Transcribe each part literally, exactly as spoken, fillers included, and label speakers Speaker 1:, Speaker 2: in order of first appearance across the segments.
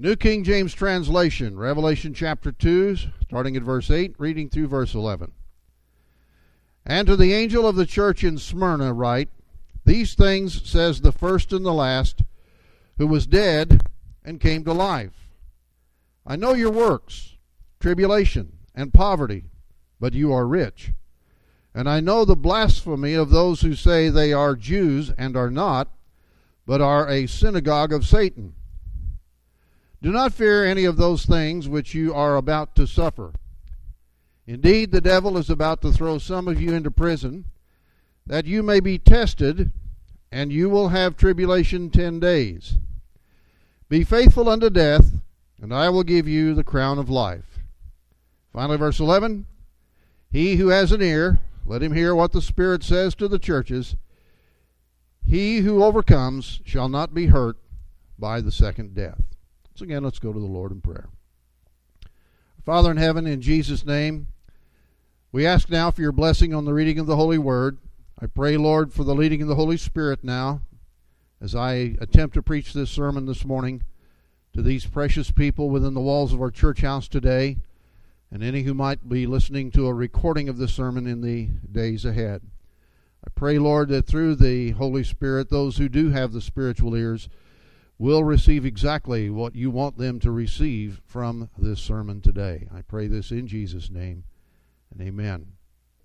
Speaker 1: New King James Translation, Revelation chapter two, starting at verse eight, reading through verse eleven. And to the angel of the church in Smyrna write, These things says the first and the last, who was dead and came to life. I know your works, tribulation, and poverty, but you are rich. And I know the blasphemy of those who say they are Jews and are not, but are a synagogue of Satan. Do not fear any of those things which you are about to suffer. Indeed, the devil is about to throw some of you into prison, that you may be tested, and you will have tribulation ten days. Be faithful unto death, and I will give you the crown of life. Finally, verse eleven, He who has an ear, let him hear what the Spirit says to the churches. He who overcomes shall not be hurt by the second death. So again, let's go to the Lord in prayer. Father in heaven, in Jesus' name, we ask now for your blessing on the reading of the Holy Word. I pray, Lord, for the leading of the Holy Spirit now as I attempt to preach this sermon this morning to these precious people within the walls of our church house today and any who might be listening to a recording of this sermon in the days ahead. I pray, Lord, that through the Holy Spirit, those who do have the spiritual ears will receive exactly what you want them to receive from this sermon today. I pray this in Jesus' name, and amen.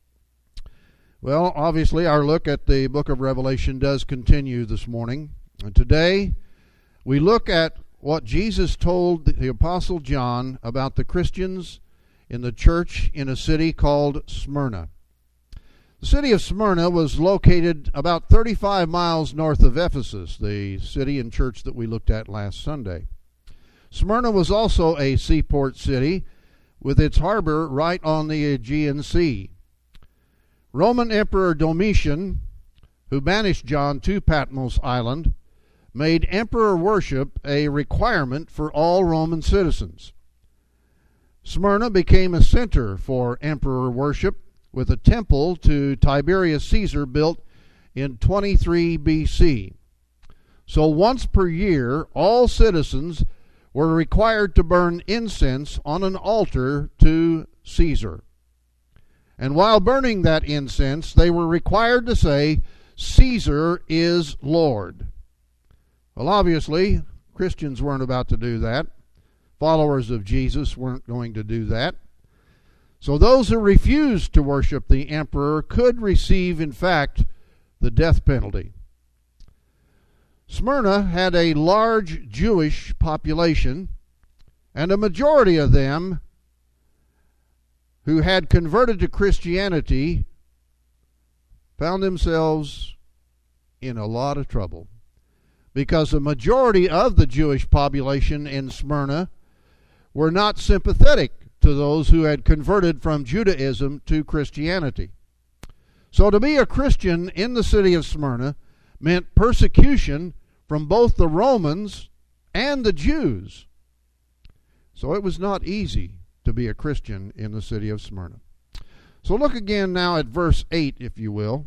Speaker 1: Well, obviously, our look at the book of Revelation does continue this morning. And today, we look at what Jesus told the Apostle John about the Christians in the church in a city called Smyrna. The city of Smyrna was located about thirty-five miles north of Ephesus, the city and church that we looked at last Sunday. Smyrna was also a seaport city with its harbor right on the Aegean Sea. Roman Emperor Domitian, who banished John to Patmos Island, made emperor worship a requirement for all Roman citizens. Smyrna became a center for emperor worship, with a temple to Tiberius Caesar built in twenty-three B C. So once per year, all citizens were required to burn incense on an altar to Caesar. And while burning that incense, they were required to say, Caesar is Lord. Well, obviously, Christians weren't about to do that. Followers of Jesus weren't going to do that. So those who refused to worship the emperor could receive, in fact, the death penalty. Smyrna had a large Jewish population, and a majority of them who had converted to Christianity found themselves in a lot of trouble, because the majority of the Jewish population in Smyrna were not sympathetic to those who had converted from Judaism to Christianity. So to be a Christian in the city of Smyrna meant persecution from both the Romans and the Jews. So it was not easy to be a Christian in the city of Smyrna. So look again now at verse eight, if you will.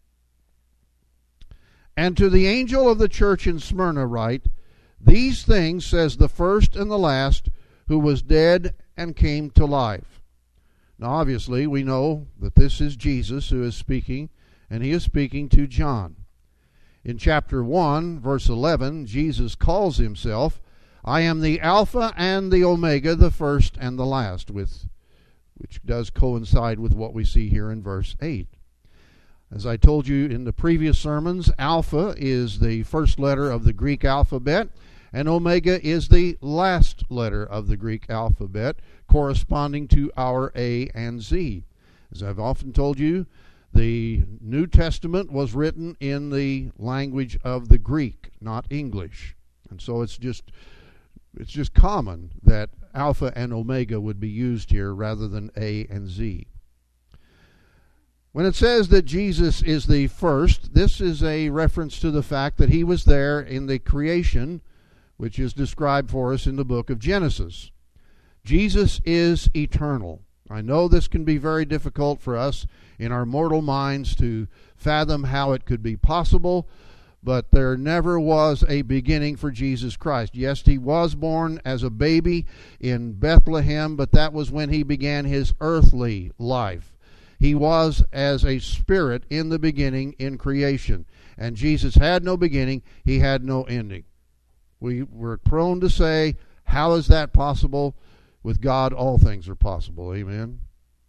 Speaker 1: And to the angel of the church in Smyrna write, These things says the first and the last, who was dead and came to life. Now, obviously, we know that this is Jesus who is speaking, and he is speaking to John. In chapter one, verse eleven, Jesus calls himself, I am the Alpha and the Omega, the first and the last, with, which does coincide with what we see here in verse eight. As I told you in the previous sermons, Alpha is the first letter of the Greek alphabet, and Omega is the last letter of the Greek alphabet, corresponding to our A and Z. As I've often told you, the New Testament was written in the language of the Greek, not English. And so it's just it's just common that Alpha and Omega would be used here rather than A and Z. When it says that Jesus is the first, this is a reference to the fact that he was there in the creation, which is described for us in the book of Genesis. Jesus is eternal. I know this can be very difficult for us in our mortal minds to fathom how it could be possible, but there never was a beginning for Jesus Christ. Yes, he was born as a baby in Bethlehem, but that was when he began his earthly life. He was as a spirit in the beginning in creation. And Jesus had no beginning, he had no ending. We were prone to say, how is that possible? With God, all things are possible. Amen.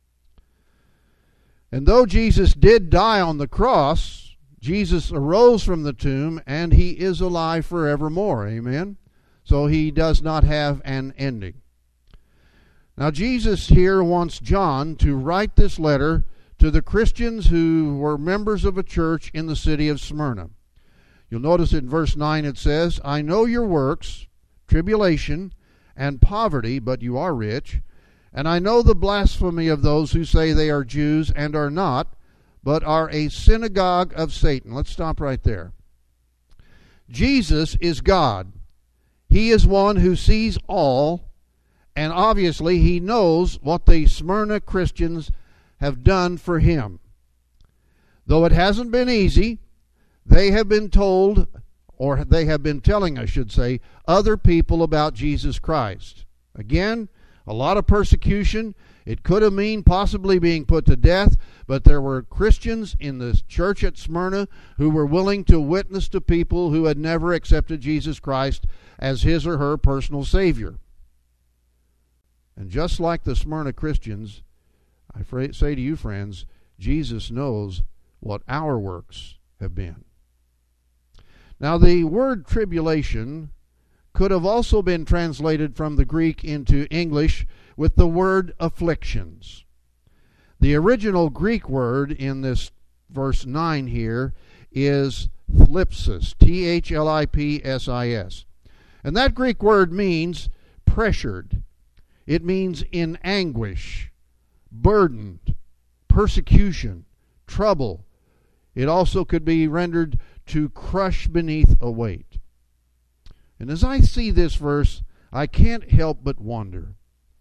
Speaker 1: And though Jesus did die on the cross, Jesus arose from the tomb, and he is alive forevermore. Amen. So he does not have an ending. Now Jesus here wants John to write this letter to the Christians who were members of a church in the city of Smyrna. You'll notice in verse nine it says, I know your works, tribulation, and poverty, but you are rich. And I know the blasphemy of those who say they are Jews and are not, but are a synagogue of Satan. Let's stop right there. Jesus is God. He is one who sees all, and obviously he knows what the Smyrna Christians have done for him. Though it hasn't been easy, they have been told, or they have been telling, I should say, other people about Jesus Christ. Again, a lot of persecution. It could have mean possibly being put to death, but there were Christians in the church at Smyrna who were willing to witness to people who had never accepted Jesus Christ as his or her personal Savior. And just like the Smyrna Christians, I say to you, friends, Jesus knows what our works have been. Now, the word tribulation could have also been translated from the Greek into English with the word afflictions. The original Greek word in this verse nine here is thlipsis, T H L I P S I S. And that Greek word means pressured. It means in anguish, burdened, persecution, trouble. It also could be rendered to crush beneath a weight. And as I see this verse, I can't help but wonder,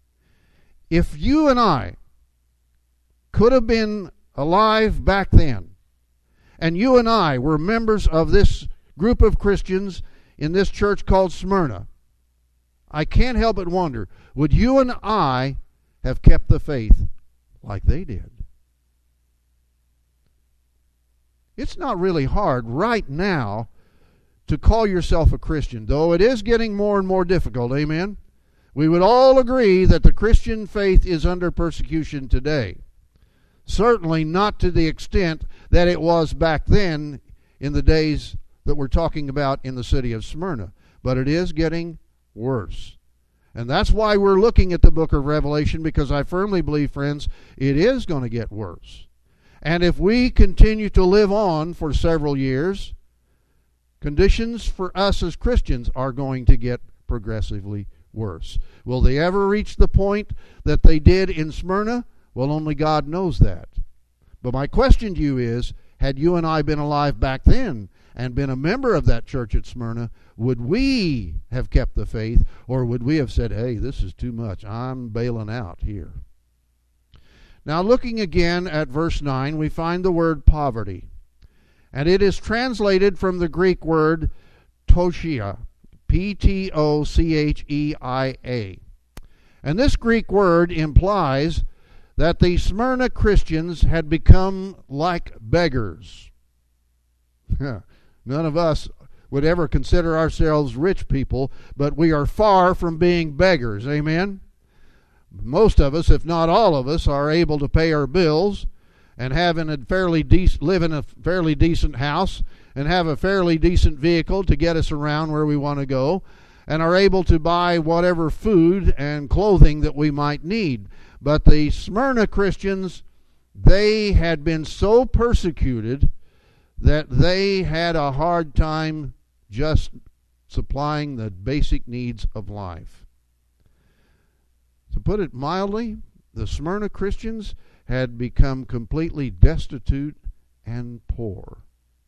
Speaker 1: if you and I could have been alive back then, and you and I were members of this group of Christians in this church called Smyrna, I can't help but wonder, would you and I have kept the faith like they did? It's not really hard right now to call yourself a Christian, though it is getting more and more difficult, amen? We would all agree that the Christian faith is under persecution today. Certainly not to the extent that it was back then in the days that we're talking about in the city of Smyrna. But it is getting worse. And that's why we're looking at the book of Revelation, because I firmly believe, friends, it is going to get worse. And if we continue to live on for several years, conditions for us as Christians are going to get progressively worse. Will they ever reach the point that they did in Smyrna? Well, only God knows that. But my question to you is, had you and I been alive back then and been a member of that church at Smyrna, would we have kept the faith, or would we have said, hey, this is too much, I'm bailing out here? Now, looking again at verse nine, we find the word poverty. And it is translated from the Greek word tochia, P T O C H E I A. And this Greek word implies that the Smyrna Christians had become like beggars. None of us would ever consider ourselves rich people, but we are far from being beggars. Amen? Most of us, if not all of us, are able to pay our bills and have in a fairly dec- live in a fairly decent house and have a fairly decent vehicle to get us around where we want to go, and are able to buy whatever food and clothing that we might need. But the Smyrna Christians, they had been so persecuted that they had a hard time just supplying the basic needs of life. To put it mildly, the Smyrna Christians had become completely destitute and poor.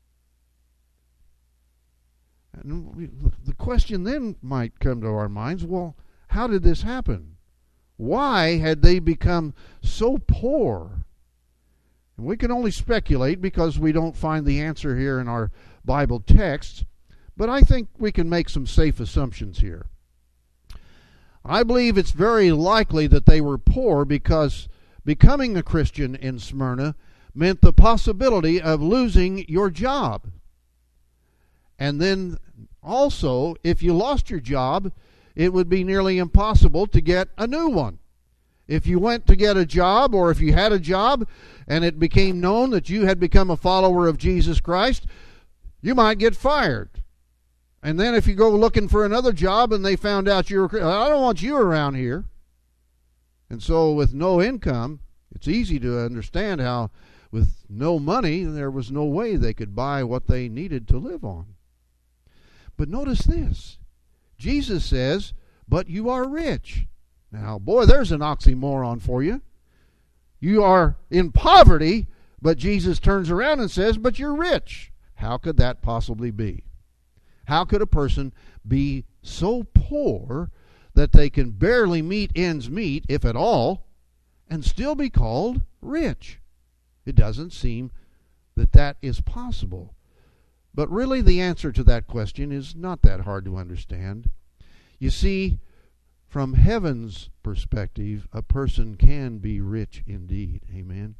Speaker 1: And the question then might come to our minds, well, how did this happen? Why had they become so poor? And we can only speculate because we don't find the answer here in our Bible texts, but I think we can make some safe assumptions here. I believe it's very likely that they were poor because becoming a Christian in Smyrna meant the possibility of losing your job. And then also, if you lost your job, it would be nearly impossible to get a new one. If you went to get a job, or if you had a job and it became known that you had become a follower of Jesus Christ, you might get fired. And then if you go looking for another job and they found out you were, I don't want you around here. And so with no income, it's easy to understand how with no money, there was no way they could buy what they needed to live on. But notice this. Jesus says, but you are rich. Now, boy, there's an oxymoron for you. You are in poverty, but Jesus turns around and says, but you're rich. How could that possibly be? How could a person be so poor that they can barely meet ends meet, if at all, and still be called rich? It doesn't seem that that is possible. But really the answer to that question is not that hard to understand. You see, from heaven's perspective, a person can be rich indeed. Amen.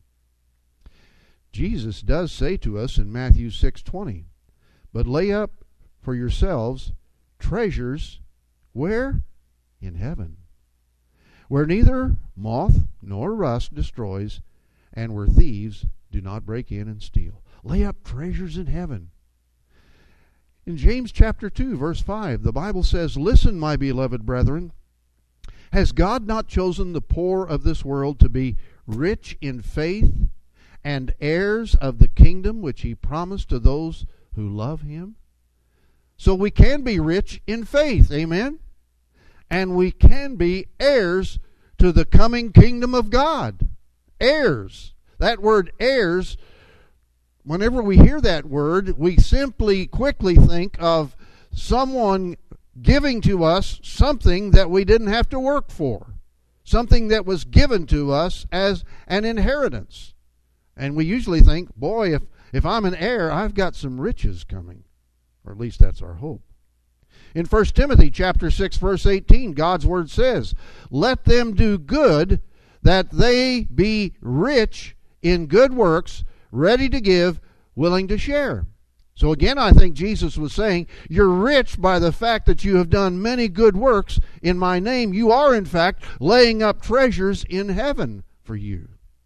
Speaker 1: Jesus does say to us in Matthew six twenty, but lay up for yourselves treasures, where? In heaven, where neither moth nor rust destroys, and where thieves do not break in and steal. Lay up treasures in heaven. In James chapter two, verse five, the Bible says, listen, my beloved brethren, has God not chosen the poor of this world to be rich in faith and heirs of the kingdom which he promised to those who love him? So we can be rich in faith, amen? And we can be heirs to the coming kingdom of God. Heirs. That word heirs, whenever we hear that word, we simply quickly think of someone giving to us something that we didn't have to work for. Something that was given to us as an inheritance. And we usually think, boy, if, if I'm an heir, I've got some riches coming. Or at least that's our hope. In First Timothy chapter six, verse eighteen, God's word says, let them do good, that they be rich in good works, ready to give, willing to share. So again, I think Jesus was saying, you're rich by the fact that you have done many good works in my name. You are, in fact, laying up treasures in heaven for you.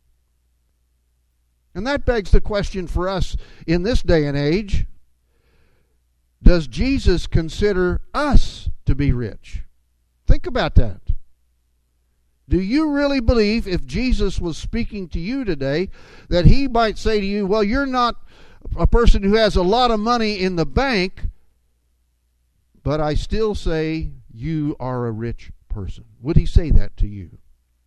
Speaker 1: And that begs the question for us in this day and age, does Jesus consider us to be rich? Think about that. Do you really believe, if Jesus was speaking to you today, that he might say to you, well, you're not a person who has a lot of money in the bank, but I still say you are a rich person? Would he say that to you?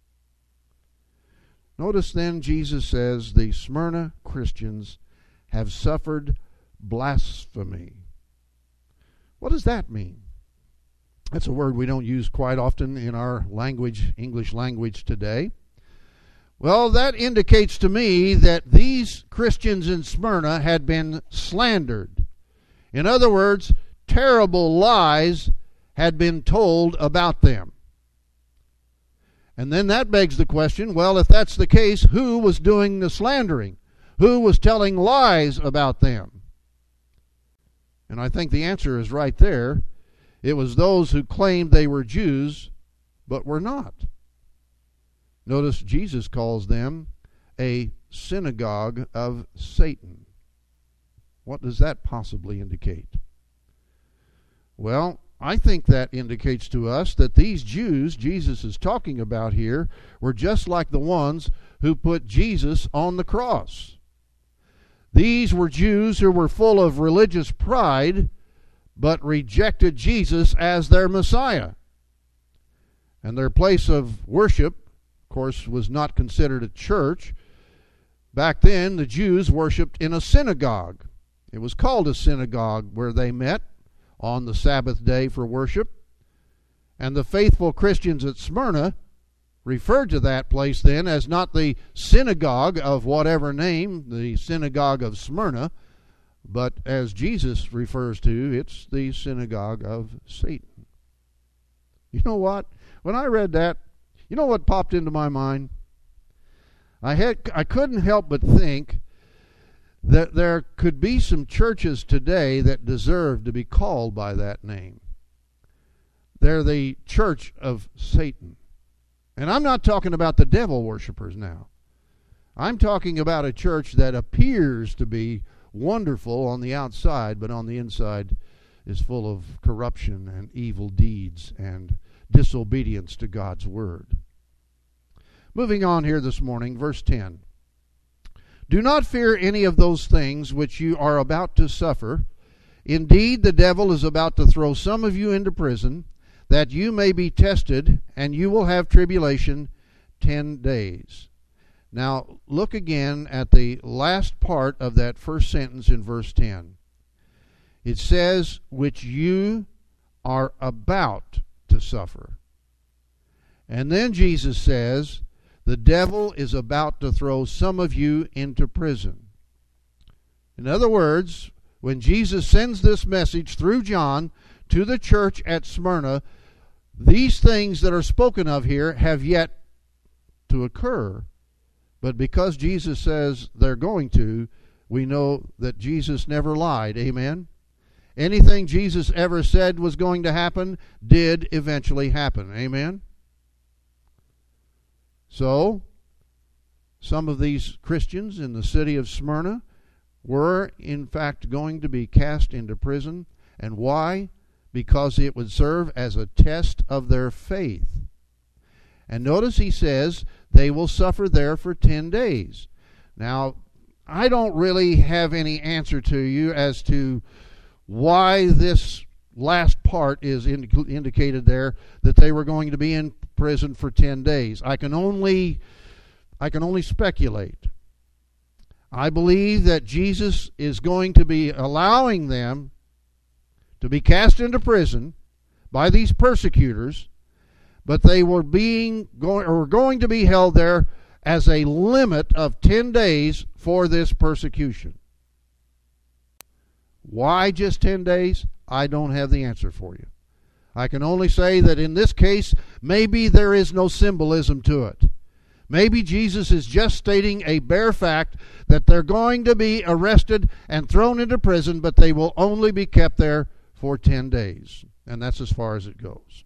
Speaker 1: Notice then Jesus says the Smyrna Christians have suffered blasphemy. What does that mean? That's a word we don't use quite often in our language, English language today. Well, that indicates to me that these Christians in Smyrna had been slandered. In other words, terrible lies had been told about them. And then that begs the question, well, if that's the case, who was doing the slandering? Who was telling lies about them? And I think the answer is right there. It was those who claimed they were Jews, but were not. Notice Jesus calls them a synagogue of Satan. What does that possibly indicate? Well, I think that indicates to us that these Jews Jesus is talking about here were just like the ones who put Jesus on the cross. These were Jews who were full of religious pride, but rejected Jesus as their Messiah. And their place of worship, of course, was not considered a church. Back then, the Jews worshipped in a synagogue. It was called a synagogue, where they met on the Sabbath day for worship. And the faithful Christians at Smyrna referred to that place then as not the synagogue of whatever name, the synagogue of Smyrna, but as Jesus refers to, it's the synagogue of Satan. You know what? When I read that, you know what popped into my mind? I had I couldn't help but think that there could be some churches today that deserve to be called by that name. They're the church of Satan. And I'm not talking about the devil worshipers now. I'm talking about a church that appears to be wonderful on the outside, but on the inside is full of corruption and evil deeds and disobedience to God's word. Moving on here this morning, verse ten. Do not fear any of those things which you are about to suffer. Indeed, the devil is about to throw some of you into prison, that you may be tested, and you will have tribulation ten days. Now, look again at the last part of that first sentence in verse ten. It says, which you are about to suffer. And then Jesus says, the devil is about to throw some of you into prison. In other words, when Jesus sends this message through John to the church at Smyrna, these things that are spoken of here have yet to occur. But because Jesus says they're going to, we know that Jesus never lied. Amen? Anything Jesus ever said was going to happen did eventually happen. Amen? So, some of these Christians in the city of Smyrna were in fact going to be cast into prison. And why? Because it would serve as a test of their faith. And notice he says they will suffer there for ten days. Now, I don't really have any answer to you as to why this last part is indi- indicated there, that they were going to be in prison for ten days. I can only I can only speculate. I believe that Jesus is going to be allowing them to be cast into prison by these persecutors, but they were being going or were going to be held there as a limit of ten days for this persecution. Why just ten days? I don't have the answer for you. I can only say that in this case, maybe there is no symbolism to it. Maybe Jesus is just stating a bare fact that they're going to be arrested and thrown into prison, but they will only be kept there for ten days. And that's as far as it goes.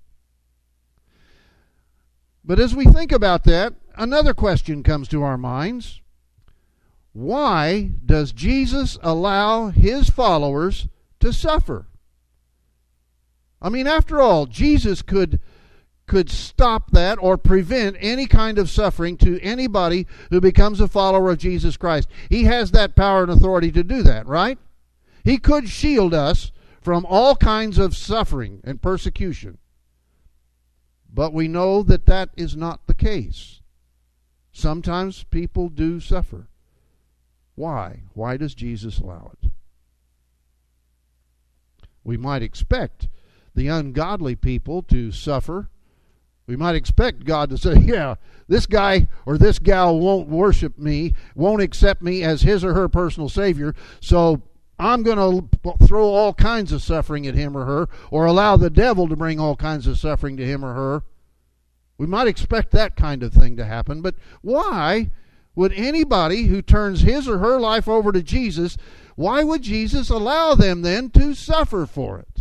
Speaker 1: But as we think about that, another question comes to our minds. Why does Jesus allow his followers to suffer? I mean, after all, Jesus could could stop that or prevent any kind of suffering to anybody who becomes a follower of Jesus Christ. He has that power and authority to do that, right? He could shield us from all kinds of suffering and persecution. But we know that that is not the case. Sometimes people do suffer. Why? Why does Jesus allow it? We might expect the ungodly people to suffer. We might expect God to say, yeah, this guy or this gal won't worship me, won't accept me as his or her personal Savior, so I'm going to throw all kinds of suffering at him or her, or allow the devil to bring all kinds of suffering to him or her. We might expect that kind of thing to happen, but why would anybody who turns his or her life over to Jesus, why would Jesus allow them then to suffer for it?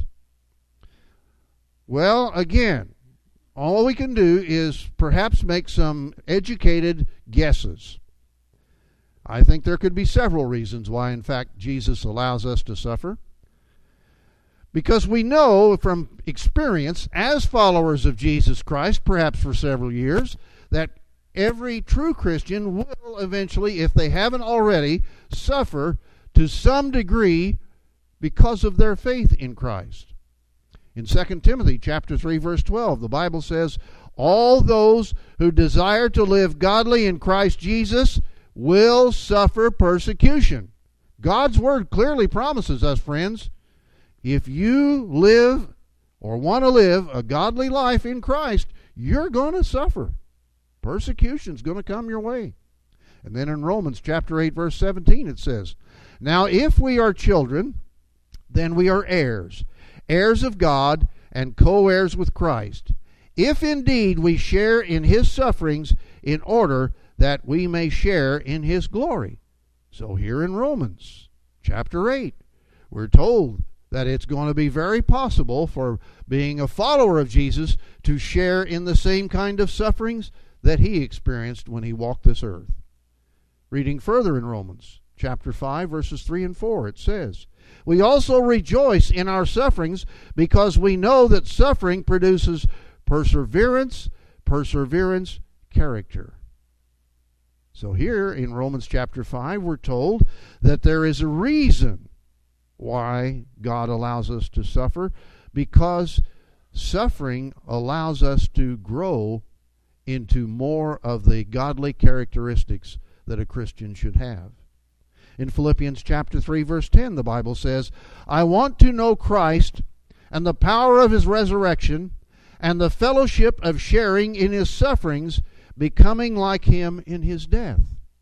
Speaker 1: Well, again, all we can do is perhaps make some educated guesses. I think there could be several reasons why, in fact, Jesus allows us to suffer. Because we know from experience, as followers of Jesus Christ, perhaps for several years, that every true Christian will eventually, if they haven't already, suffer to some degree because of their faith in Christ. In Second Timothy chapter three, verse twelve, the Bible says, all those who desire to live godly in Christ Jesus will suffer persecution. God's word clearly promises us, friends, if you live or want to live a godly life in Christ, you're going to suffer. Persecution's going to come your way. And then in Romans chapter eight, verse seventeen, it says, now if we are children, then we are heirs, heirs of God, and co-heirs with Christ, if indeed we share in his sufferings, in order that we may share in his glory. So here in Romans chapter eight, we're told that it's going to be very possible for being a follower of Jesus to share in the same kind of sufferings that he experienced when he walked this earth. Reading further in Romans chapter five, verses three and four, it says, we also rejoice in our sufferings because we know that suffering produces perseverance, perseverance, character. So here in Romans chapter five, we're told that there is a reason why God allows us to suffer, because suffering allows us to grow into more of the godly characteristics that a Christian should have. In Philippians chapter three, verse ten, the Bible says, I want to know Christ and the power of his resurrection and the fellowship of sharing in his sufferings, becoming like him in his death.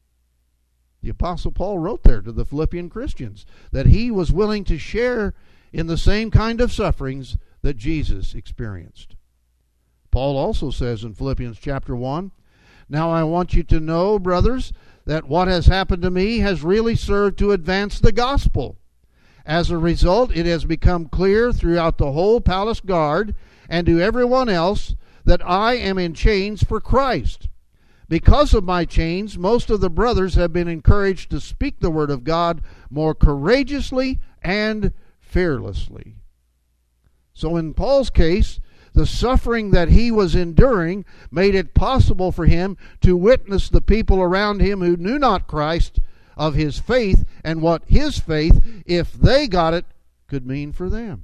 Speaker 1: The Apostle Paul wrote there to the Philippian Christians that he was willing to share in the same kind of sufferings that Jesus experienced. Paul also says in Philippians chapter one, now I want you to know, brothers, that what has happened to me has really served to advance the gospel. As a result, it has become clear throughout the whole palace guard and to everyone else that I am in chains for Christ. Because of my chains, most of the brothers have been encouraged to speak the word of God more courageously and fearlessly. So in Paul's case, the suffering that he was enduring made it possible for him to witness the people around him who knew not Christ of his faith and what his faith, if they got it, could mean for them.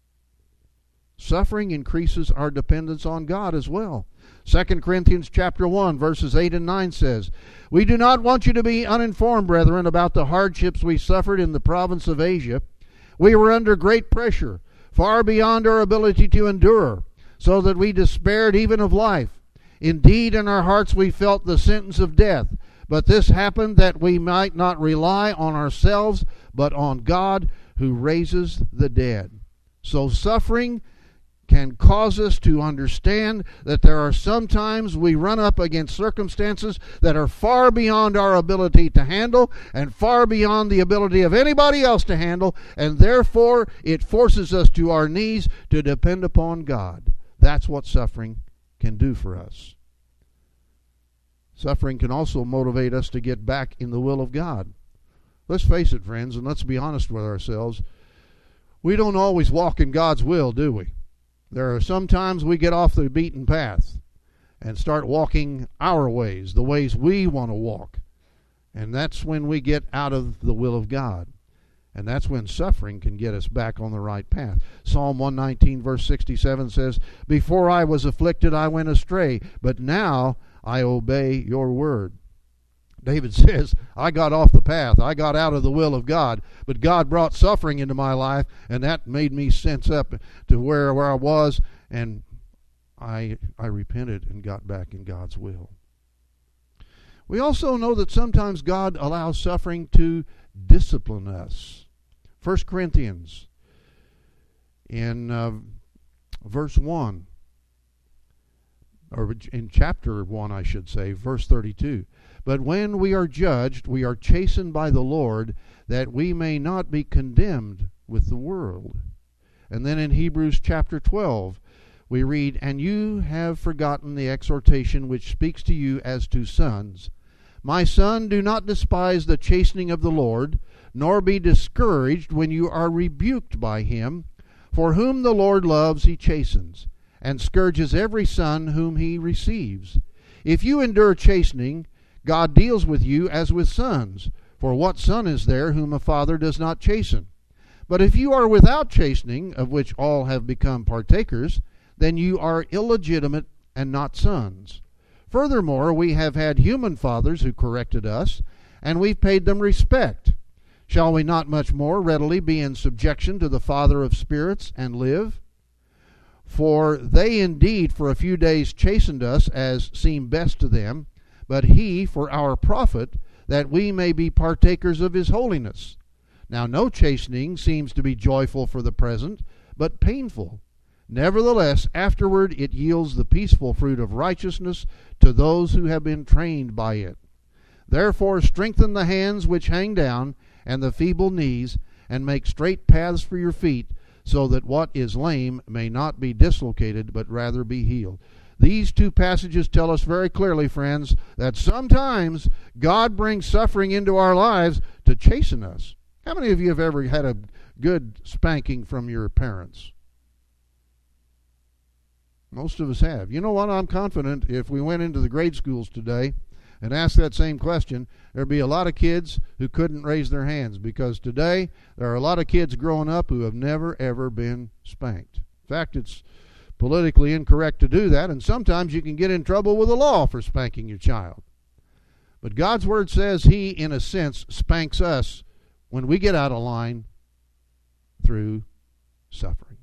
Speaker 1: Suffering increases our dependence on God as well. Second Corinthians chapter one, verses eight and nine says, we do not want you to be uninformed, brethren, about the hardships we suffered in the province of Asia. We were under great pressure, far beyond our ability to endure, so that we despaired even of life. Indeed, in our hearts we felt the sentence of death. But this happened that we might not rely on ourselves, but on God who raises the dead. So suffering can cause us to understand that there are sometimes we run up against circumstances that are far beyond our ability to handle and far beyond the ability of anybody else to handle, and therefore it forces us to our knees to depend upon God. That's what suffering can do for us. Suffering can also motivate us to get back in the will of God. Let's face it, friends, and let's be honest with ourselves. We don't always walk in God's will, do we? There are some times we get off the beaten path and start walking our ways, the ways we want to walk. And that's when we get out of the will of God. And that's when suffering can get us back on the right path. Psalm one nineteen, verse sixty-seven says, before I was afflicted, I went astray, but now I obey your word. David says, I got off the path. I got out of the will of God. But God brought suffering into my life, and that made me sense up to where, where I was, and I, I repented and got back in God's will. We also know that sometimes God allows suffering to discipline us. First Corinthians in uh, verse one, or in chapter one, I should say, verse thirty-two. But when we are judged, we are chastened by the Lord, that we may not be condemned with the world. And then in Hebrews chapter twelve, we read, and you have forgotten the exhortation which speaks to you as to sons. My son, do not despise the chastening of the Lord, nor be discouraged when you are rebuked by him. For whom the Lord loves, he chastens, and scourges every son whom he receives. If you endure chastening, God deals with you as with sons. For what son is there whom a father does not chasten? But if you are without chastening, of which all have become partakers, then you are illegitimate and not sons. Furthermore, we have had human fathers who corrected us, and we've paid them respect. Shall we not much more readily be in subjection to the Father of spirits and live? For they indeed for a few days chastened us as seemed best to them, but he for our profit, that we may be partakers of his holiness. Now no chastening seems to be joyful for the present, but painful. Nevertheless, afterward it yields the peaceful fruit of righteousness to those who have been trained by it. Therefore strengthen the hands which hang down, and the feeble knees, and make straight paths for your feet, so that what is lame may not be dislocated, but rather be healed. These two passages tell us very clearly, friends, that sometimes God brings suffering into our lives to chasten us. How many of you have ever had a good spanking from your parents? Most of us have. You know what? I'm confident if we went into the grade schools today and asked that same question, there'd be a lot of kids who couldn't raise their hands, because today there are a lot of kids growing up who have never, ever been spanked. In fact, it's politically incorrect to do that, and sometimes you can get in trouble with the law for spanking your child. But God's Word says He, in a sense, spanks us when we get out of line through suffering.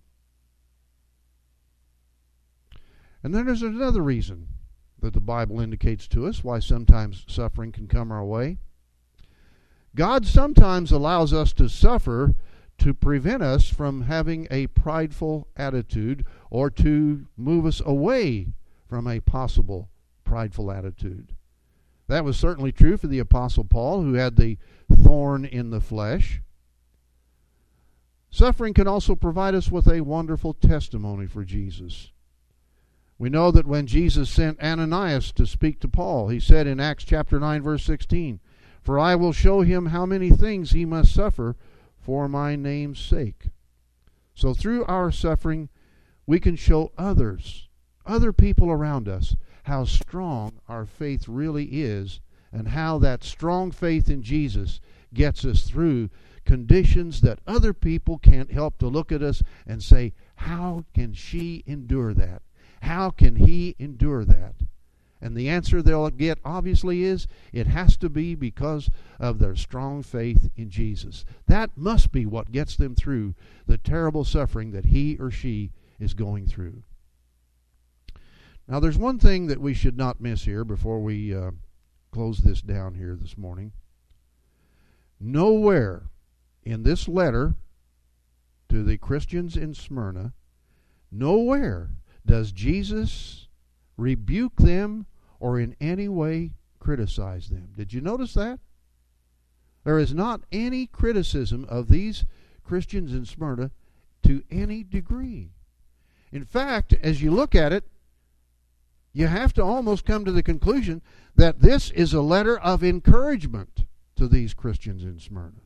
Speaker 1: And then there's another reason that the Bible indicates to us why sometimes suffering can come our way. God sometimes allows us to suffer to prevent us from having a prideful attitude, or to move us away from a possible prideful attitude. That was certainly true for the Apostle Paul, who had the thorn in the flesh. Suffering can also provide us with a wonderful testimony for Jesus. We know that when Jesus sent Ananias to speak to Paul, he said in Acts chapter nine, verse sixteen, "For I will show him how many things he must suffer for my name's sake." So through our suffering, we can show others, other people around us, how strong our faith really is, and how that strong faith in Jesus gets us through conditions that other people can't help to look at us and say, how can she endure that? How can he endure that? And the answer they'll get, obviously, is it has to be because of their strong faith in Jesus. That must be what gets them through the terrible suffering that he or she is going through. Now, there's one thing that we should not miss here before we uh, close this down here this morning. Nowhere in this letter to the Christians in Smyrna, nowhere does Jesus rebuke them or in any way criticize them. Did you notice that? There is not any criticism of these Christians in Smyrna to any degree. In fact, as you look at it, you have to almost come to the conclusion that this is a letter of encouragement to these Christians in Smyrna.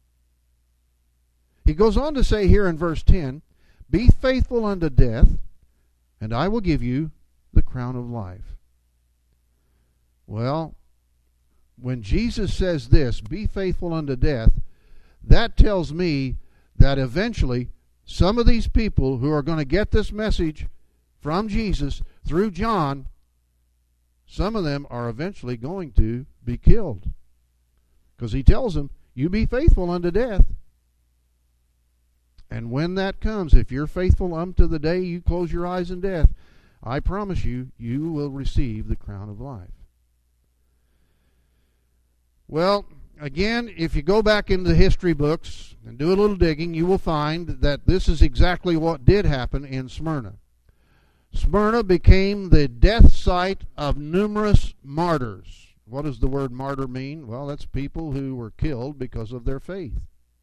Speaker 1: He goes on to say here in verse ten, "Be faithful unto death, and I will give you the crown of life." Well, when Jesus says this, "Be faithful unto death," that tells me that eventually some of these people who are going to get this message from Jesus through John, some of them are eventually going to be killed. Because he tells them, you be faithful unto death. And when that comes, if you're faithful unto the day you close your eyes in death, I promise you, you will receive the crown of life. Well, again, if you go back into the history books and do a little digging, you will find that this is exactly what did happen in Smyrna. Smyrna became the death site of numerous martyrs. What does the word martyr mean? Well, that's people who were killed because of their faith.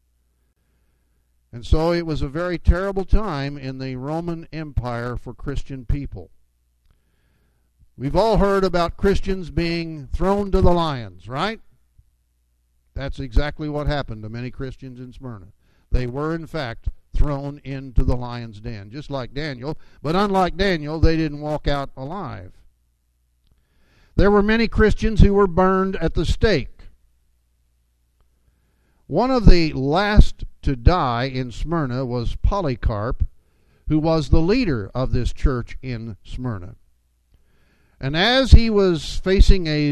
Speaker 1: And so it was a very terrible time in the Roman Empire for Christian people. We've all heard about Christians being thrown to the lions, right? That's exactly what happened to many Christians in Smyrna. They were, in fact, thrown into the lion's den, just like Daniel. But unlike Daniel, they didn't walk out alive. There were many Christians who were burned at the stake. One of the last to die in Smyrna was Polycarp, who was the leader of this church in Smyrna. And as he was facing a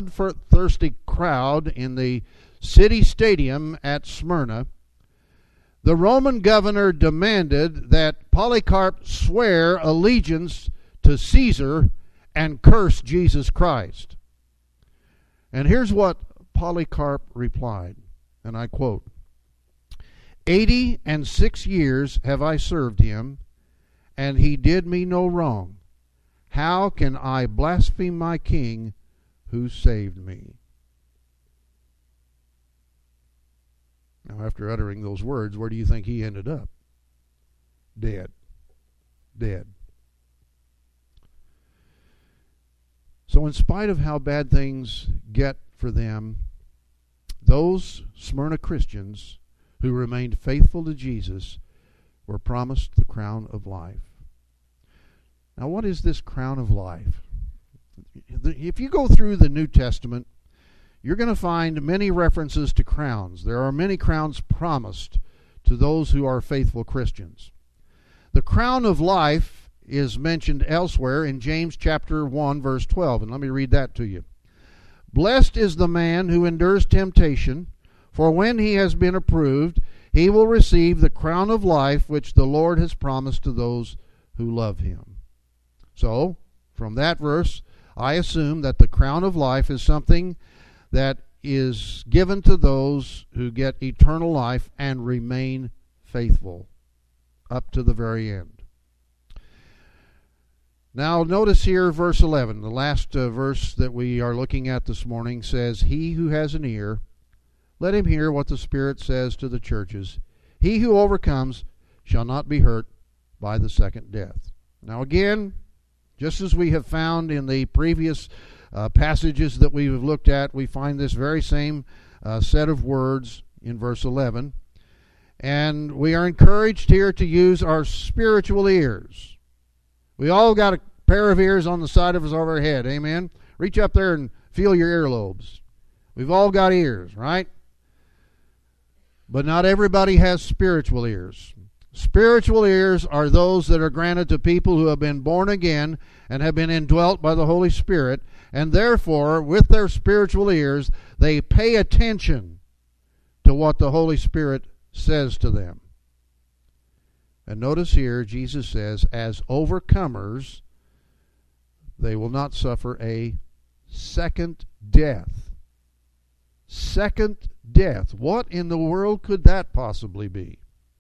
Speaker 1: bloodthirsty crowd in the city stadium at Smyrna, the Roman governor demanded that Polycarp swear allegiance to Caesar and curse Jesus Christ. And here's what Polycarp replied, and I quote, "Eighty and six years have I served him, and he did me no wrong. How can I blaspheme my king who saved me?" Now, after uttering those words, where do you think he ended up? Dead. Dead. So in spite of how bad things get for them, those Smyrna Christians who remained faithful to Jesus were promised the crown of life. Now, what is this crown of life? If you go through the New Testament, you're going to find many references to crowns. There are many crowns promised to those who are faithful Christians. The crown of life is mentioned elsewhere in James chapter one, verse twelve, and let me read that to you. "Blessed is the man who endures temptation, for when he has been approved, he will receive the crown of life which the Lord has promised to those who love him." So, from that verse, I assume that the crown of life is something that is given to those who get eternal life and remain faithful up to the very end. Now notice here verse eleven, the last uh, verse that we are looking at this morning says, "He who has an ear, let him hear what the Spirit says to the churches. He who overcomes shall not be hurt by the second death." Now again, just as we have found in the previous uh, passages that we have looked at, we find this very same uh, set of words in verse eleven. And we are encouraged here to use our spiritual ears. We all got a pair of ears on the side of us over our head, amen? Reach up there and feel your earlobes. We've all got ears, right? But not everybody has spiritual ears. Spiritual ears are those that are granted to people who have been born again and have been indwelt by the Holy Spirit, and therefore, with their spiritual ears, they pay attention to what the Holy Spirit says to them. And notice here, Jesus says, as overcomers, they will not suffer a second death. Second death. What in the world could that possibly be?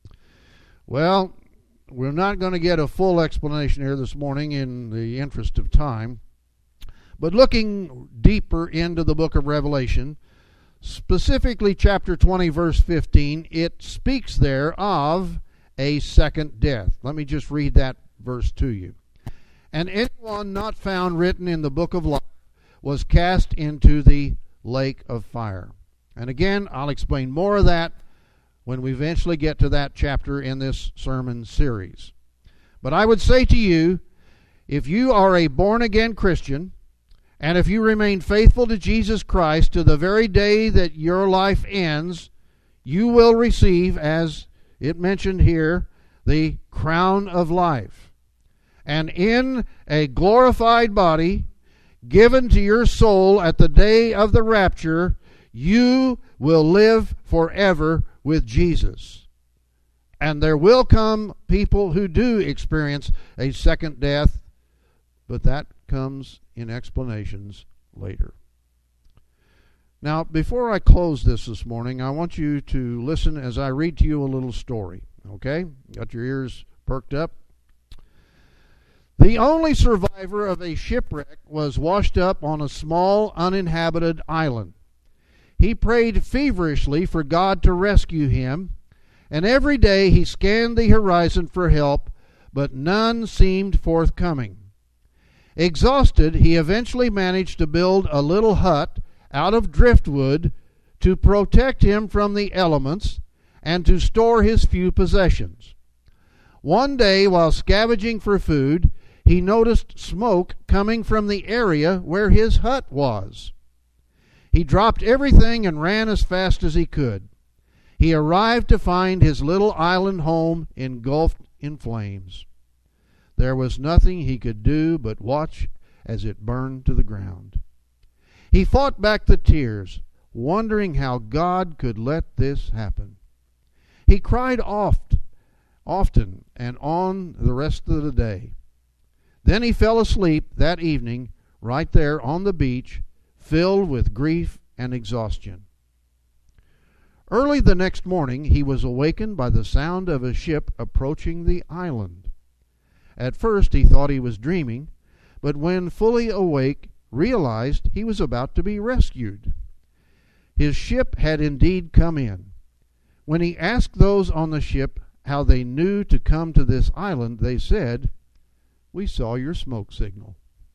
Speaker 1: Well, we're not going to get a full explanation here this morning in the interest of time. But looking deeper into the book of Revelation, specifically chapter twenty, verse fifteen, it speaks there of a second death. Let me just read that verse to you. "And anyone not found written in the book of life was cast into the lake of fire." And again, I'll explain more of that when we eventually get to that chapter in this sermon series. But I would say to you, if you are a born-again Christian, and if you remain faithful to Jesus Christ to the very day that your life ends, you will receive, as it mentioned here, the crown of life. And in a glorified body, given to your soul at the day of the rapture, you will live forever with Jesus. And there will come people who do experience a second death, but that comes in explanations later. Now, before I close this this morning, I want you to listen as I read to you a little story. Okay? Got your ears perked up? The only survivor of a shipwreck was washed up on a small uninhabited island. He prayed feverishly for God to rescue him, and every day he scanned the horizon for help, but none seemed forthcoming. Exhausted, he eventually managed to build a little hut out of driftwood to protect him from the elements and to store his few possessions. One day, while scavenging for food, he noticed smoke coming from the area where his hut was. He dropped everything and ran as fast as he could. He arrived to find his little island home engulfed in flames. There was nothing he could do but watch as it burned to the ground. He fought back the tears, wondering how God could let this happen. He cried oft, often and on the rest of the day. Then he fell asleep that evening right there on the beach, filled with grief and exhaustion. Early the next morning he was awakened by the sound of a ship approaching the island. At first he thought he was dreaming, but when fully awake, realized he was about to be rescued. His ship had indeed come in. When he asked those on the ship how they knew to come to this island, they said, "We saw your smoke signal."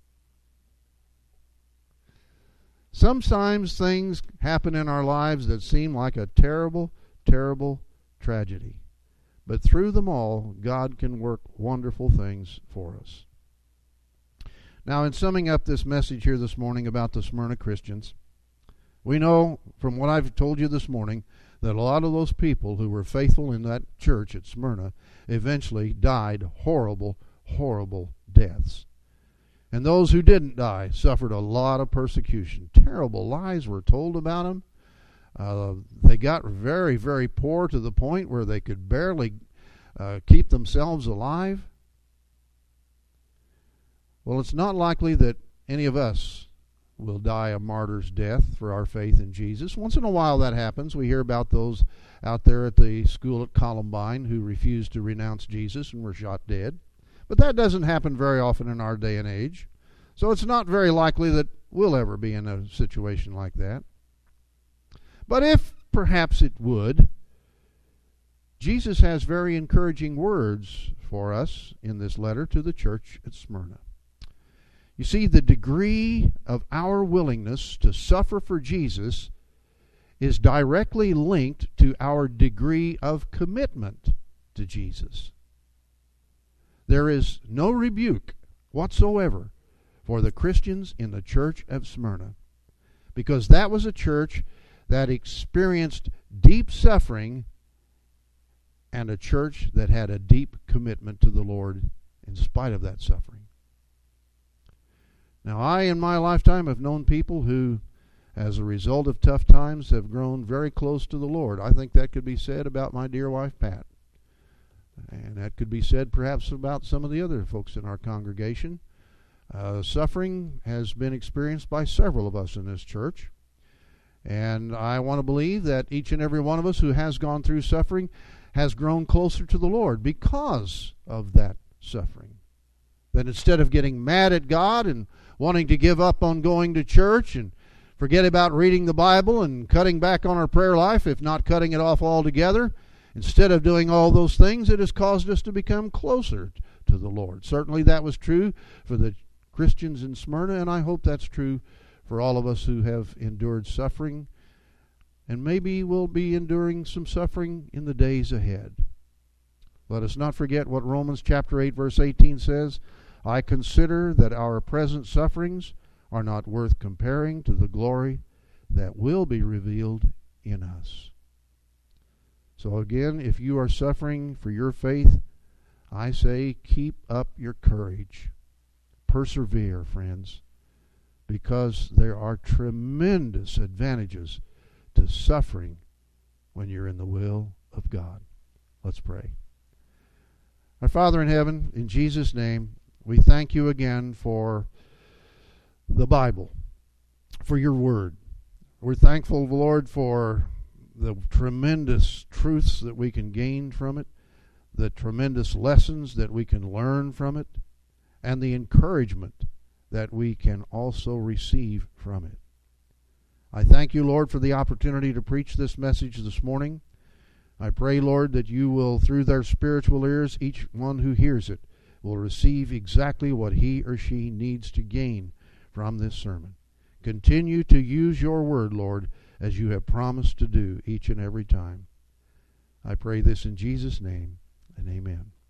Speaker 1: Sometimes things happen in our lives that seem like a terrible, terrible tragedy. But through them all, God can work wonderful things for us. Now, in summing up this message here this morning about the Smyrna Christians, we know from what I've told you this morning that a lot of those people who were faithful in that church at Smyrna eventually died horrible, horrible deaths. And those who didn't die suffered a lot of persecution. Terrible lies were told about them. Uh, they got very, very poor to the point where they could barely uh, keep themselves alive. Well, it's not likely that any of us will die a martyr's death for our faith in Jesus. Once in a while that happens. We hear about those out there at the school at Columbine who refused to renounce Jesus and were shot dead. But that doesn't happen very often in our day and age. So it's not very likely that we'll ever be in a situation like that. But if perhaps it would, Jesus has very encouraging words for us in this letter to the church at Smyrna. You see, the degree of our willingness to suffer for Jesus is directly linked to our degree of commitment to Jesus. There is no rebuke whatsoever for the Christians in the church of Smyrna, because that was a church that experienced deep suffering and a church that had a deep commitment to the Lord in spite of that suffering. Now, I, in my lifetime, have known people who, as a result of tough times, have grown very close to the Lord. I think that could be said about my dear wife, Pat. And that could be said perhaps about some of the other folks in our congregation. Uh, suffering has been experienced by several of us in this church. And I want to believe that each and every one of us who has gone through suffering has grown closer to the Lord because of that suffering. That instead of getting mad at God and wanting to give up on going to church and forget about reading the Bible and cutting back on our prayer life, if not cutting it off altogether, instead of doing all those things, it has caused us to become closer to the Lord. Certainly that was true for the Christians in Smyrna, and I hope that's true for all of us who have endured suffering, and maybe we'll be enduring some suffering in the days ahead. Let us not forget what Romans chapter eight verse eighteen says, "I consider that our present sufferings are not worth comparing to the glory that will be revealed in us." So again, if you are suffering for your faith, I say keep up your courage. Persevere, friends, because there are tremendous advantages to suffering when you're in the will of God. Let's pray. Our Father in heaven, in Jesus' name, we thank you again for the Bible, for your word. We're thankful, Lord, for the tremendous truths that we can gain from it, the tremendous lessons that we can learn from it, and the encouragement that we can also receive from it. I thank you, Lord, for the opportunity to preach this message this morning. I pray, Lord, that you will, through their spiritual ears, each one who hears it will receive exactly what he or she needs to gain from this sermon. Continue to use your word, Lord, as you have promised to do each and every time. I pray this in Jesus' name, and amen.